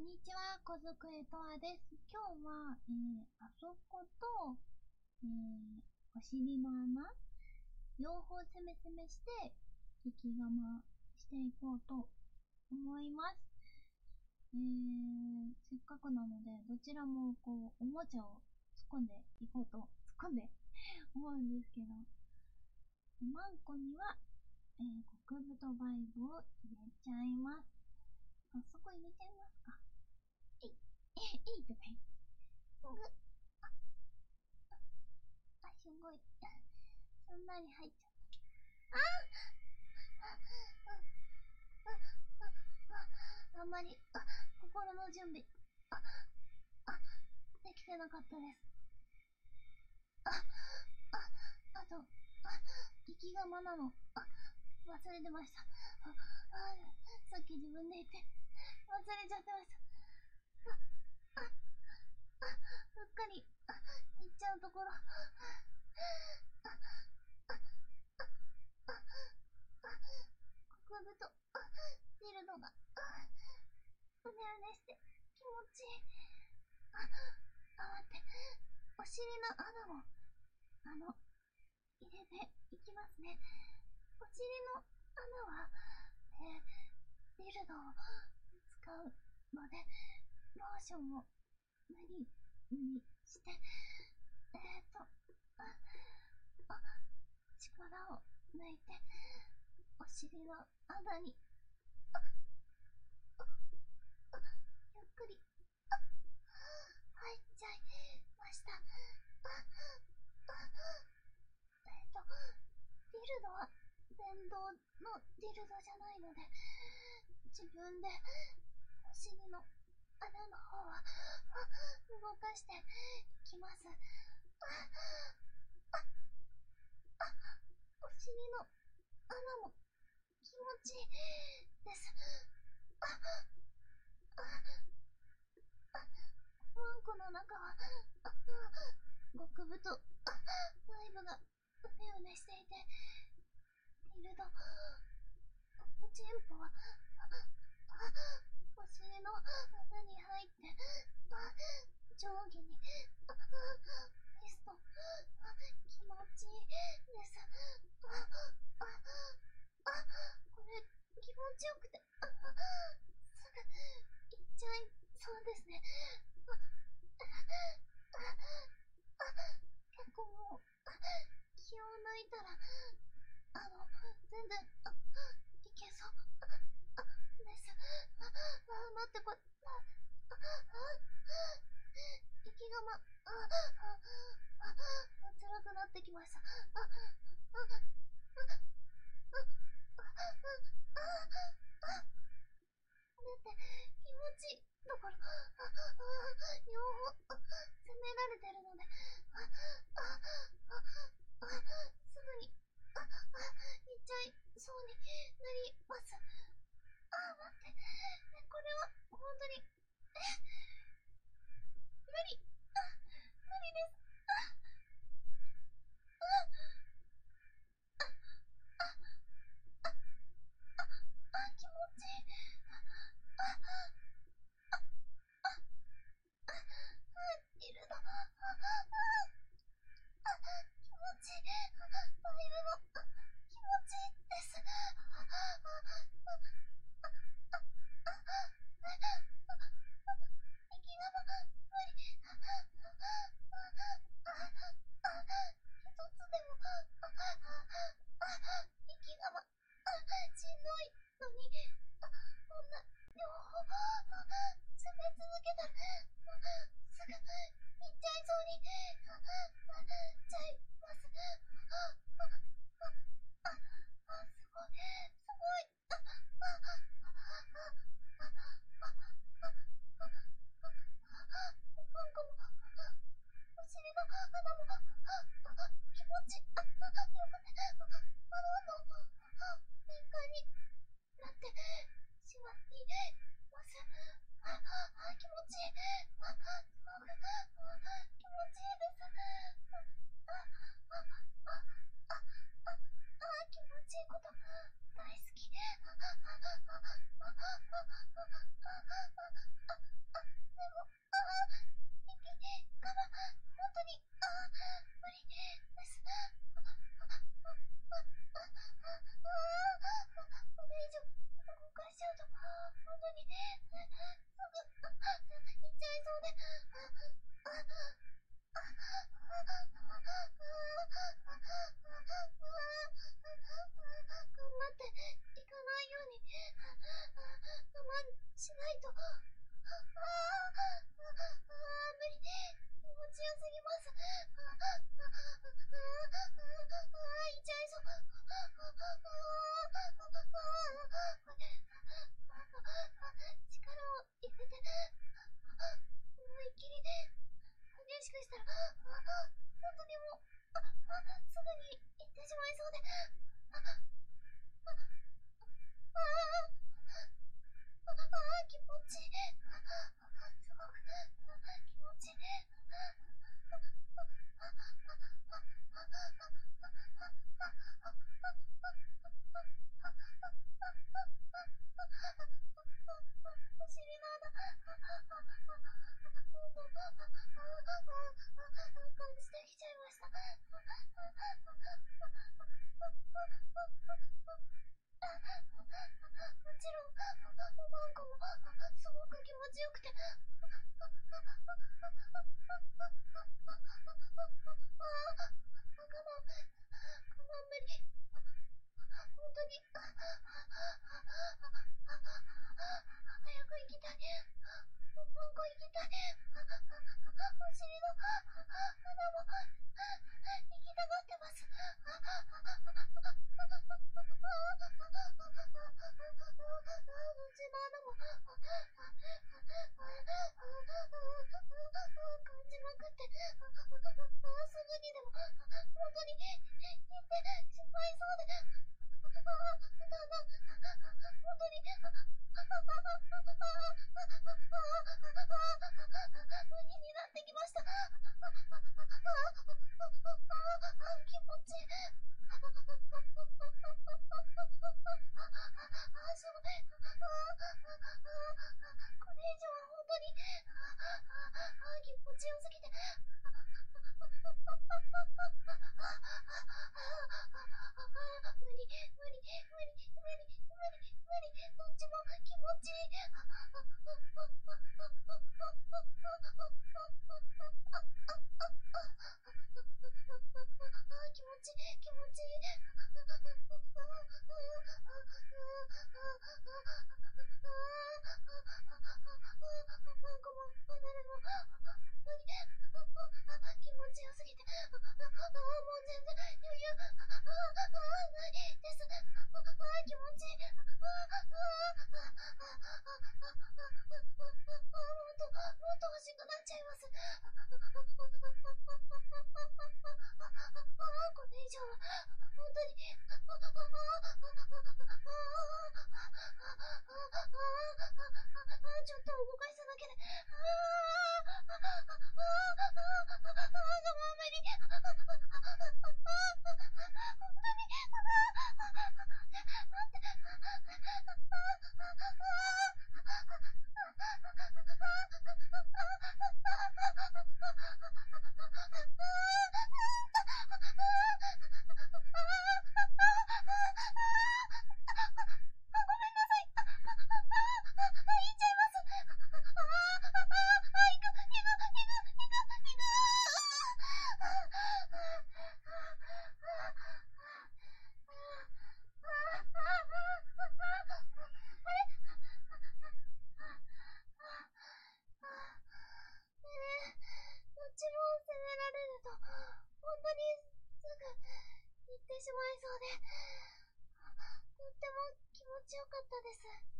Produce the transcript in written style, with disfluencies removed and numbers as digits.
んにちは、小机とわです。今日は、あそこと、お尻の穴、両方攻め攻めして、息我慢していこうと思います。せっかくなので、どちらもこう、おもちゃを突っ込んでいこうと、突っ込んで思うんですけど、マンコには、極太バイブを入れちゃいます。早速入れちゃいますか。いいとか言って。すごい。すんなり入っちゃった。あんまり、心の準備、できてなかったです。あと、息がまなの、忘れてました。さっき自分で言って、忘れちゃってました。うっかり、言っちゃうところ。極太、ディルドが、うねうねして気持ちいい。待って、お尻の穴も、入れていきますね。お尻の穴は、ディルドを使うので、ローションを塗りにして、力を抜いて、お尻の穴に、ゆっくり、入っちゃいました。ディルドは電動のディルドじゃないので、自分でお尻の穴の方は動かしていきます。お尻の穴も気持ちいいです。ワンコの中は極太バイブがうねうねしていて、ディルド、チンポはお尻の穴に入って、上下にピストン、気持ちいいです。これ気持ちよくて、すぐ行っちゃいそうですね。結構もう気を抜いたら全然いけそうです。待って、これ息が辛くなってきました。だって気持ちいいだから、両方攻められてるので、すぐにいっちゃいそうになります。待って、これは本当に無理、無理です。気持ちいい。いるの。気持ちいい。バイブも気持ちいいです。 無理。気持ちよすぎます。いっちゃいそう。力を入れて、思いっきり激しくしたら、本当にもう、すぐに行ってしまいそうで。気持ちいい。すごく気持ちいい。お尻の穴、感じてきちゃいました。もちろん、おまんこもすごく気持ちよくて。我慢無理。本当に。早く行きたい。おまんこ行きたい。お尻の穴も行きたがってます。うちの穴も感じまくって、すぐにでも本当に行ってしまいそうで、だんだん本当に無理になってきました。気持ちいい。すごい。これ以上は本当に気持ちよすぎて。無理、無理、無理、無理、無理、どっちも気持ちいい。気持ちいい、気持ちいい。なんかもう、誰も、本当に、気持ちよすぎて、もう全然余裕、ないです。気持ちいい。もっと欲しくなっちゃいます。これ以上は、本当に、ちょっと動かしただけで、無理。本当に、待って。どっちも攻められると、本当にすぐ行ってしまいそうで、とっても気持ちよかったです。